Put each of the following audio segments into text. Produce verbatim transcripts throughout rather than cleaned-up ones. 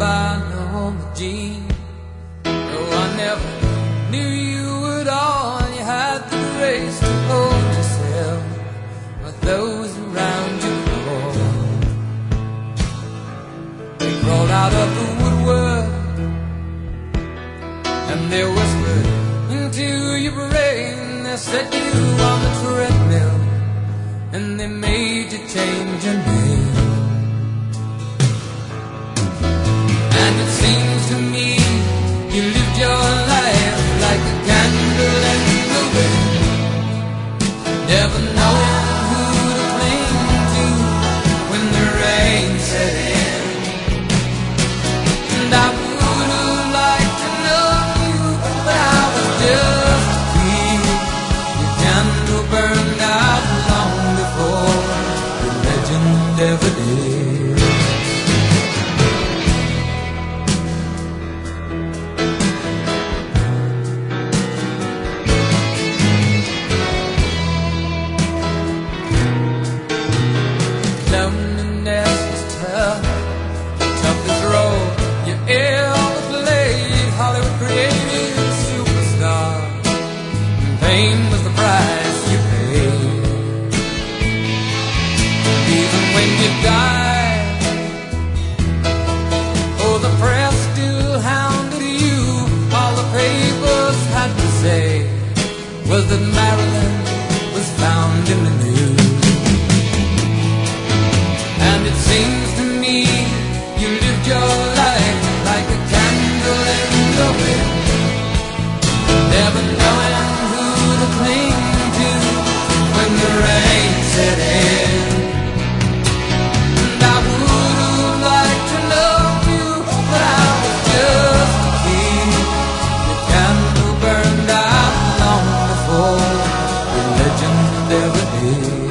Goodbye, Norma Jean. No, I never knew you at all. You had the grace to hold yourself with those around you crawled. They crawled out of the woodwork and they whispered into your brain. They set you on the treadmill and they made you change your name. And it seems to me you lived your life like a candle in the wind, never knowing who to cling to when the rain set in. And I would have liked to know you, but I was just a kid. Your candle burned out long before the legend ever did. Loneliness is tough, the toughest role you ever played. Hollywood created superstar, and fame was the price you paid. Even when you died, oh, the press still hounded you. All the papers had to say was that Marilyn was found in the news. And it seems to me you lived your life like a candle in the wind, never knowing who to cling to when the rain set in. And I would have liked to know you, but I was just a kid. The candle burned out long before the legend ever did.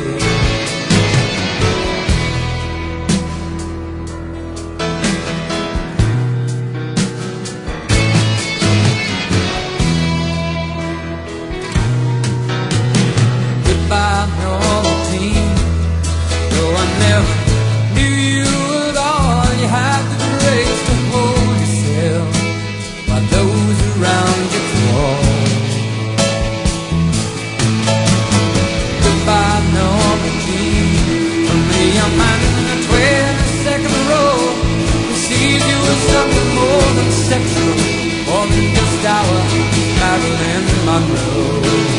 Goodbye, Norma Jean. Though I never knew you at all, you had the grace to hold yourself while those around you crawled. Goodbye, Norma Jean. From the young man in the twenty-second row who sees you as something more than sexual, more than just our Marilyn Monroe.